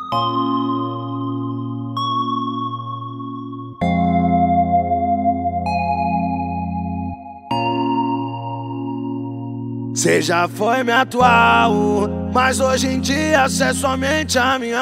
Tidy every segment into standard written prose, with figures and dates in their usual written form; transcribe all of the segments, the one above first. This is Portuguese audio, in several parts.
Cê já foi minha atual, mas hoje em dia cê é somente a minha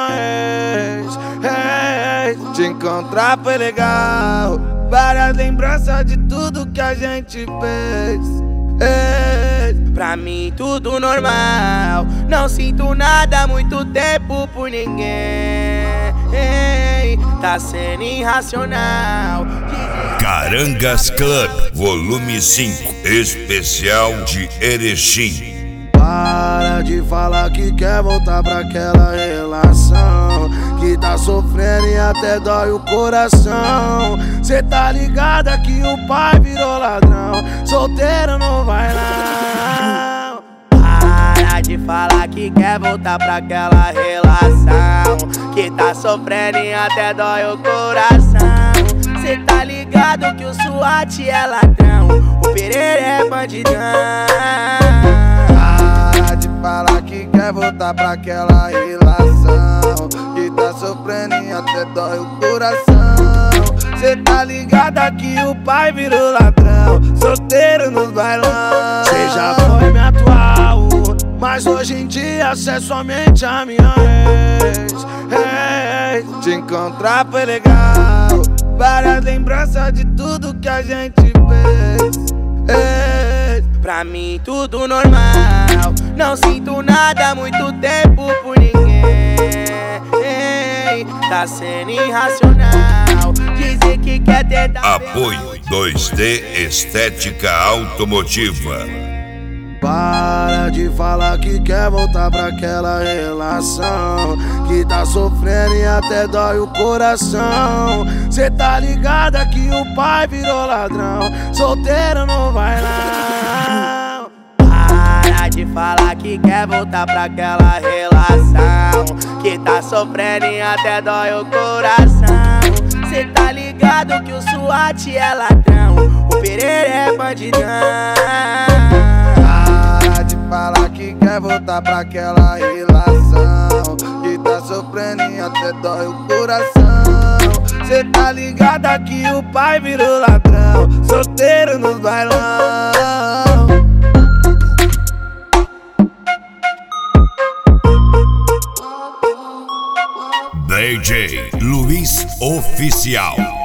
ex. Te encontrar foi legal, várias lembranças de tudo que a gente fez. Pra mim tudo normal, não sinto nada há muito tempo por ninguém. Tá sendo irracional. Carangas Club, volume 5, especial de Erechim. Para de falar que quer voltar pra aquela relação, que tá sofrendo e até dói o coração. Cê tá ligada que o pai virou ladrão, solteiro não vai não. Para de falar que quer voltar pra aquela relação, que tá sofrendo e até dói o coração. Cê tá ligado que o SWAT é ladrão, o Pereira é bandidão. Para de falar que quer voltar pra aquela relação, que tá sofrendo e até dói o coração. Cê tá ligada que o pai virou ladrão, solteiro nos bailão. Cê já foi minha atual, mas hoje em dia cê é somente a minha ex. Te encontrar foi legal, várias lembranças de tudo que a gente fez. Pra mim tudo normal, não sinto nada há muito tempo por ninguém. Tá sendo irracional dizer que quer tentar. Apoio 2D Estética Automotiva. Para de falar que quer voltar pra aquela relação, que tá sofrendo e até dói o coração. Cê tá ligada que o pai virou ladrão, solteiro não vai não. Para de falar que quer voltar pra aquela relação, que tá sofrendo e até dói o coração. Cê tá ligado que o SWAT é ladrão, o Pereira é bandidão. Fala que quer voltar pra aquela relação, que tá sofrendo e até dói o coração. Cê tá ligada que o pai virou ladrão, solteiro nos bailão. DJ Luiz Oficial.